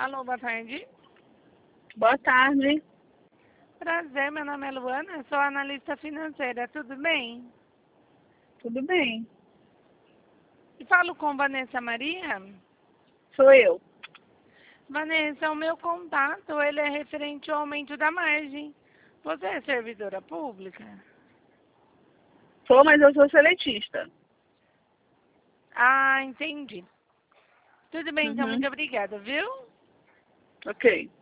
Alô, boa tarde. Boa tarde. Prazer, meu nome é Luana, sou analista financeira, tudo bem? Tudo bem? E falo com Vanessa Maria? Sou eu. Vanessa, o meu contato, ele é referente ao aumento da margem. Você é servidora pública? Sou, mas eu sou seletista. Ah, entendi. Tudo bem, então, Uhum. muito obrigada, viu? Ok.